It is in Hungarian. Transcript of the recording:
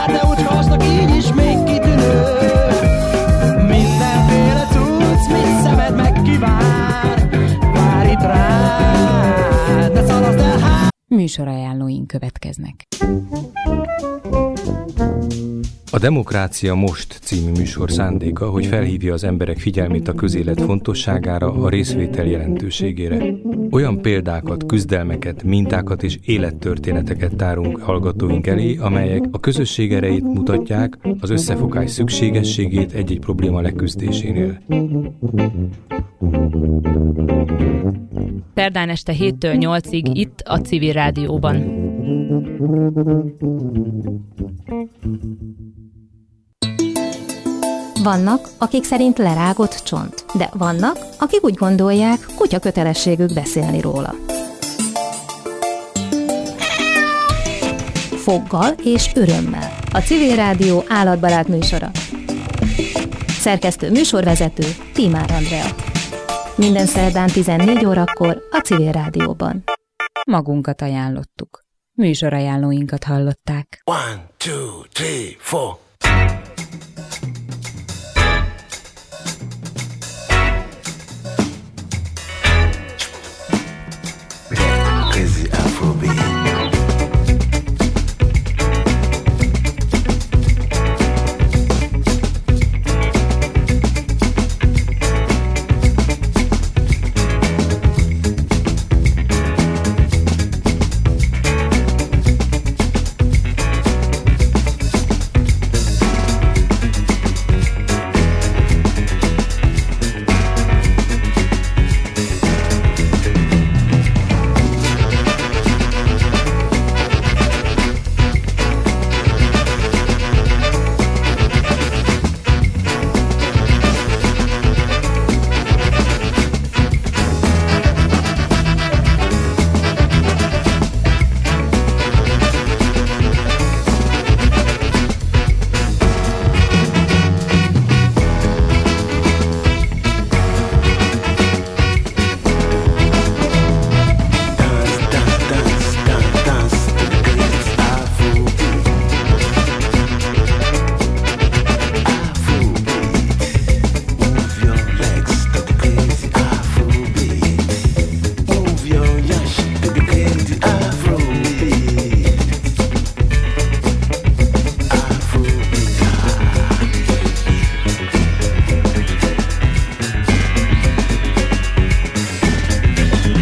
már, de úgy hoznak így is még kitűnő. Mindenféle cucc, mit szemed megkíván, vár itt rád, ne szaladj el hát. Műsorajánlóink következnek. A Demokrácia Most című műsor szándéka, hogy felhívja az emberek figyelmét a közélet fontosságára, a részvétel jelentőségére. Olyan példákat, küzdelmeket, mintákat és élettörténeteket tárunk hallgatóink elé, amelyek a közösség erejét mutatják, az összefogás szükségességét egy-egy probléma leküzdésénél. Szerdán este 7-től 8-ig itt a Civil Rádióban. Vannak, akik szerint lerágott csont, de vannak, akik úgy gondolják, kutya kötelességük beszélni róla. Foggal és örömmel. A Civil Rádió állatbarát műsora. Szerkesztő műsorvezető Tímár Andrea. Minden szerdán 14 órakor a Civil Rádióban. Magunkat ajánlottuk. Műsorajánlóinkat hallották. 1, 2, 3, 4